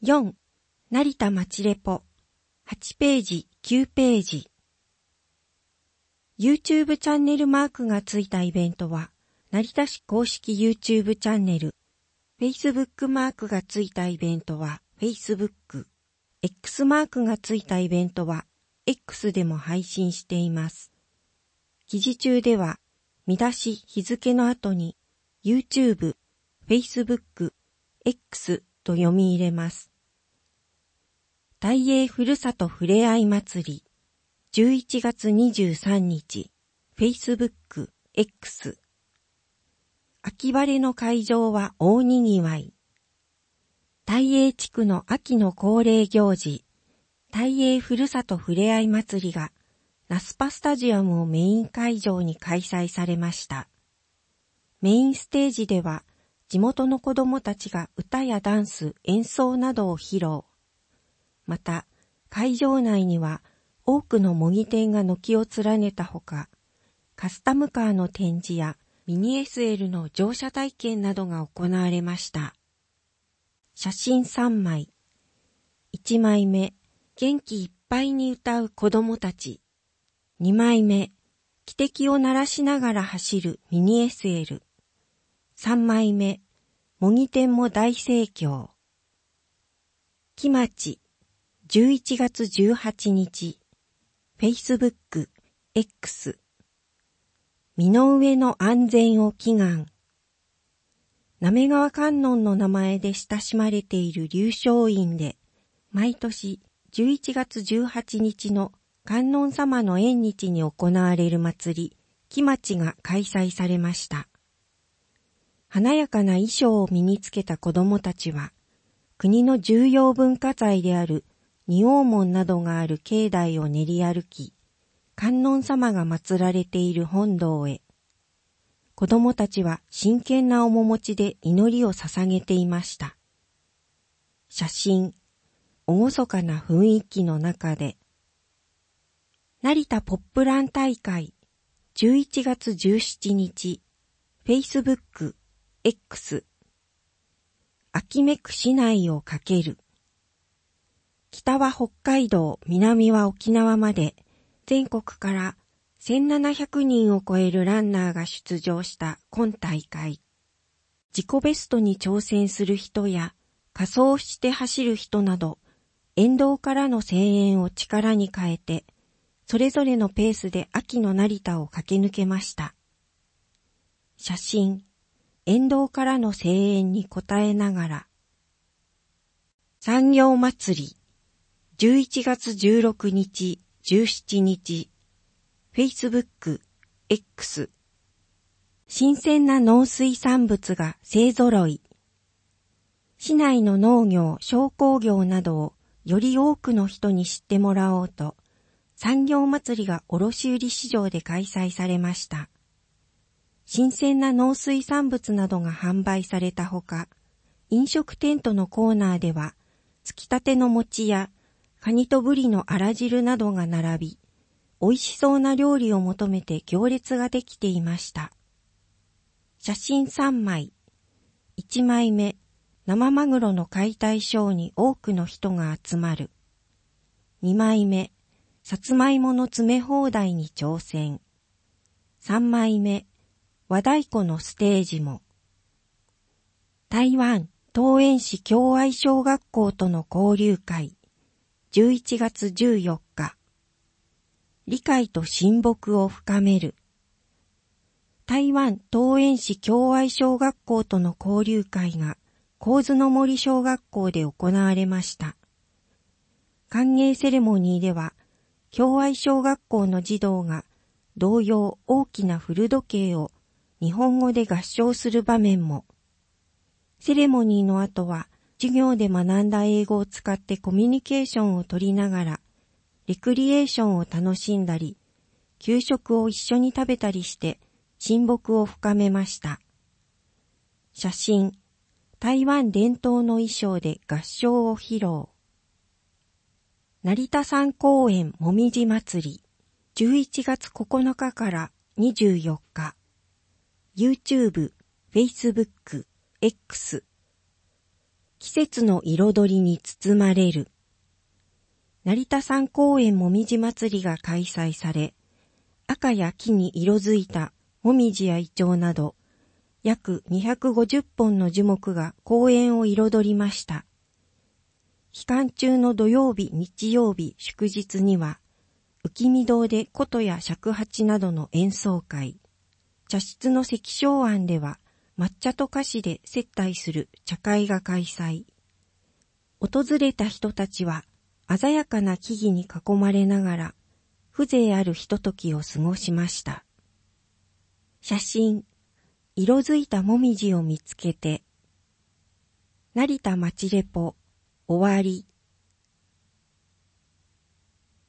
4. 成田町レポ。8ページ、9ページ。YouTube チャンネルマークがついたイベントは、成田市公式 YouTube チャンネル。Facebook マークがついたイベントは Facebook。X マークがついたイベントは X でも配信しています。記事中では、見出し日付の後に YouTube、Facebook、X と読み入れます。大英ふるさとふれあい祭り、11月23日、Facebook、X。秋晴れの会場は大にぎわい。大英地区の秋の恒例行事、大英ふるさとふれあい祭りが、ナスパスタジアムをメイン会場に開催されました。メインステージでは、地元の子供たちが歌やダンス、演奏などを披露。また、会場内には多くの模擬店が軒を連ねたほか、カスタムカーの展示やミニ SL の乗車体験などが行われました。写真3枚。1枚目、元気いっぱいに歌う子供たち。2枚目、汽笛を鳴らしながら走るミニ SL。3枚目、模擬店も大盛況。木町、11月18日、Facebook、X。身の上の安全を祈願。滑川観音の名前で親しまれている龍翔院で、毎年11月18日の観音様の縁日に行われる祭り、木町が開催されました。華やかな衣装を身につけた子供たちは、国の重要文化財である仁王門などがある境内を練り歩き、観音様が祀られている本堂へ。子供たちは真剣な面持ちで祈りを捧げていました。写真、厳かな雰囲気の中で。成田ポップラン大会、11月17日、Facebook、X。秋めく市内を駆ける。北は北海道、南は沖縄まで、全国から1700人を超えるランナーが出場した今大会。自己ベストに挑戦する人や仮装して走る人など、沿道からの声援を力に変えて、それぞれのペースで秋の成田を駆け抜けました。写真、沿道からの声援に応えながら。産業祭り、11月16日、17日、Facebook、X。新鮮な農水産物が勢揃い。市内の農業、商工業などをより多くの人に知ってもらおうと、産業祭りが卸売市場で開催されました。新鮮な農水産物などが販売されたほか、飲食テントのコーナーでは、つきたての餅やカニとブリのあら汁などが並び、美味しそうな料理を求めて行列ができていました。写真3枚。1枚目、生マグロの解体ショーに多くの人が集まる。2枚目、さつまいもの詰め放題に挑戦。3枚目、和太鼓のステージも。台湾桃園市共愛小学校との交流会。11月14日。理解と親睦を深める。台湾桃園市共愛小学校との交流会が神津の森小学校で行われました。歓迎セレモニーでは、共愛小学校の児童が童謡大きな古時計を日本語で合唱する場面も。セレモニーの後は、授業で学んだ英語を使ってコミュニケーションを取りながら、レクリエーションを楽しんだり、給食を一緒に食べたりして親睦を深めました。写真、台湾伝統の衣装で合唱を披露。成田山公園もみじ祭り、11月9日から24日。YouTube、Facebook、X。 季節の彩りに包まれる。成田山公園もみじ祭りが開催され、赤や木に色づいたもみじやイチョウなど、約250本の樹木が公園を彩りました。期間中の土曜日、日曜日、祝日には、浮見堂で琴や尺八などの演奏会、茶室の関正庵では抹茶と菓子で接待する茶会が開催。訪れた人たちは鮮やかな木々に囲まれながら風情あるひとときを過ごしました。写真、色づいたもみじを見つけて。成田町レポ、終わり。